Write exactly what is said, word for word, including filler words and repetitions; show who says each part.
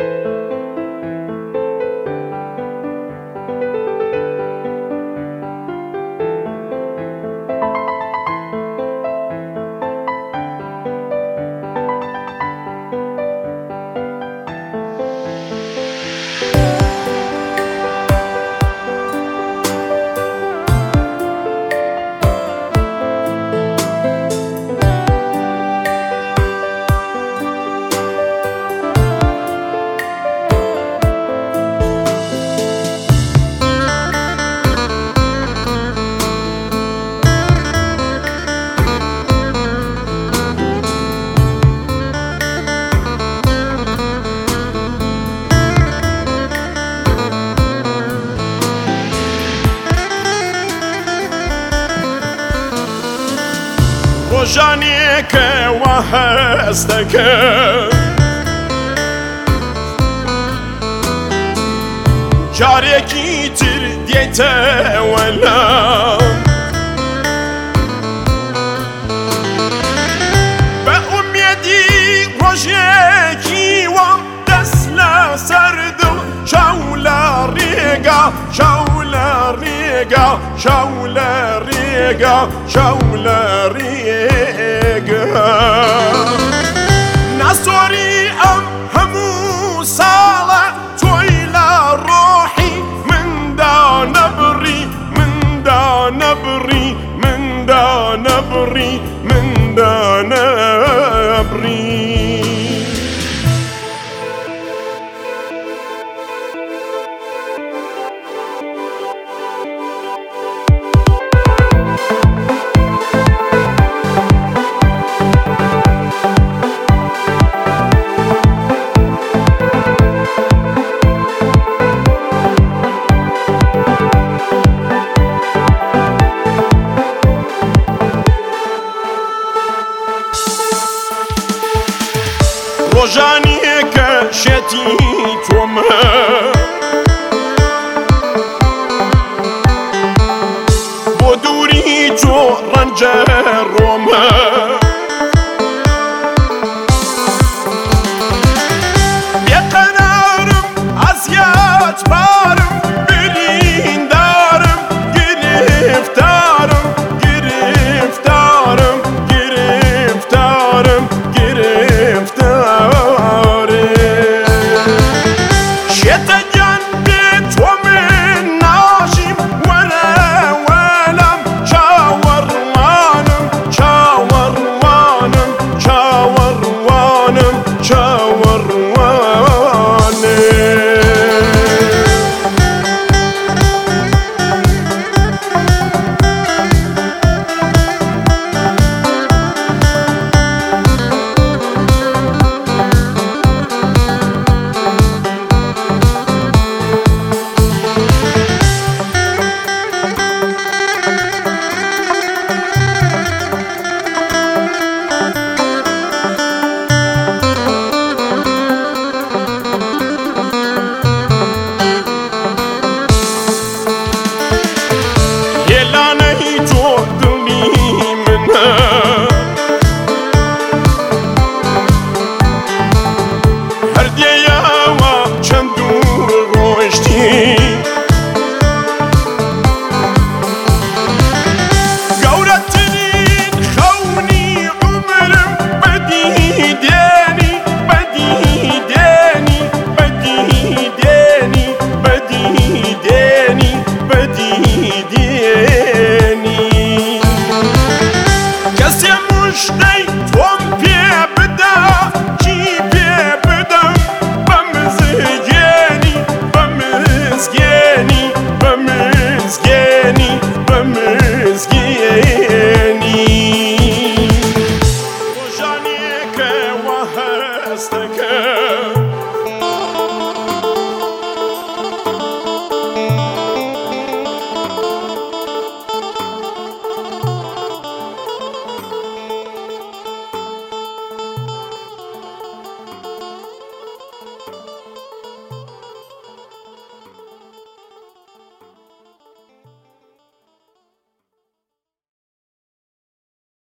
Speaker 1: ڕۆژانێکە وا هەست دەکەم جارێکی تر دێتەوە لام بە ئومێدی ڕۆژێکی وا دەست لە سەردم چاو لە ڕێگا چاو لە ڕێگا چاو لە ڕێگا چاو لە ڕێگا ناسۆری ئەم هەموو ساڵە تۆی لە ڕۆحی مندا نەبڕی مندا نەبڕی مندا نەبڕی مندا نەبڕی ڕۆژانێکە شێتی تۆمە بۆ دووری تۆ ڕەنجە ڕۆمە بێقەرارم ئەزیەت بارم بریندارم گرفتارم گرفتارم گرفتارم مژدەی تۆم پێ بدە چی پێ بدەم بە مزگێنی بە مزگێنی بە مزگێنی بە مزگێنی ڕۆژانێکە وا هەست دەکەم